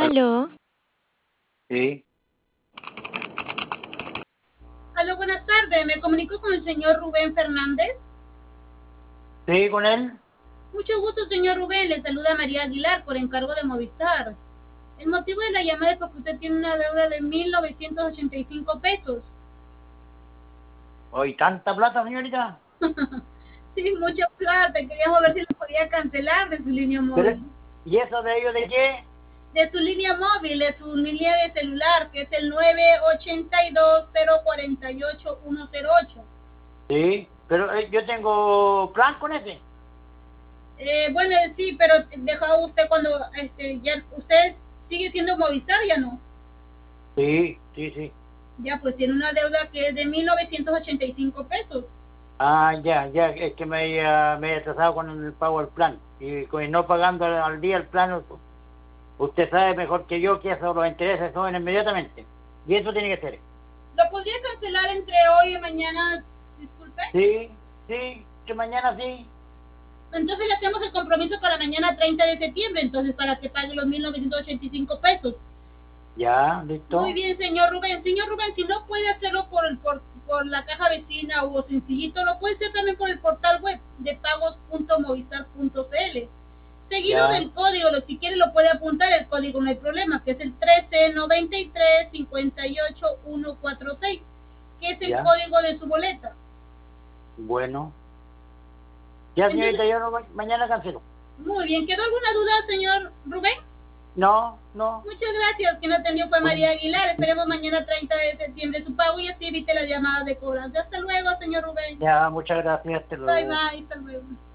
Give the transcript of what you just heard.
Aló, Sí, Aló, buenas tardes. Me comunico con el señor Rubén Fernández. sí, con él. Mucho gusto, señor Rubén. Le saluda María Aguilar por encargo de Movistar. El motivo de la llamada es porque usted tiene una deuda de 1.985 pesos. Hoy tanta plata, señorita. Sí, mucha plata. Queríamos ver si lo podía cancelar de su línea Pero, móvil. ¿y eso de ellos de qué? De su línea móvil, de su línea de celular, que es el 982-048-108. Sí, pero yo tengo plan con ese. Bueno, sí, pero dejó usted cuando ya usted sigue siendo Movistar, ya no. Sí, sí, sí. Ya, pues tiene una deuda que es de 1.985 pesos. Ah, ya, ya, es que me he atrasado con el pago del plan. Y con el no pagando al día el plan, usted sabe mejor que yo que eso los intereses son inmediatamente. Y eso tiene que ser. ¿Lo podría cancelar entre hoy y mañana? Disculpe. Sí, sí, que mañana sí. Entonces le hacemos el compromiso para mañana 30 de septiembre, entonces para que pague los 1.985 pesos. Ya, Muy listo. bien, señor Rubén. Señor Rubén, si no puede hacerlo por la caja vecina o sencillito, lo puede hacer también por el portal web de pagos.movistar.cl. Seguido Ya, del código, si quiere lo puede apuntar, el código no hay problema, que es el 1393-58146, que es el ya. código de su boleta. Bueno. Ya, Entonces, señorita, yo no, mañana cancelo. muy bien. ¿Quedó alguna duda, señor Rubén? No, no. Muchas gracias. Quien atendió fue Bueno. María Aguilar. Esperemos mañana 30 de septiembre su pago y así evite las llamadas de cobranza. Hasta luego, señor Rubén. Ya, muchas gracias, hasta Bye, luego. bye. Hasta luego.